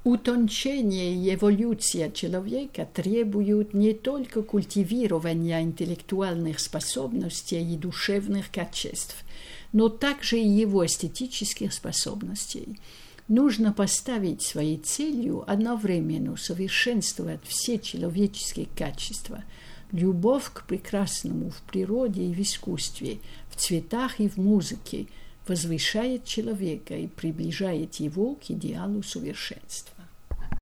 Утончение и эволюция человека требуют не только культивирования интеллектуальных способностей и душевных качеств, но также и его эстетических способностей. Нужно поставить своей целью одновременно совершенствовать все человеческие качества. Любовь к прекрасному в природе и в искусстве, в цветах и в музыке возвышает человека и приближает его к идеалу совершенства.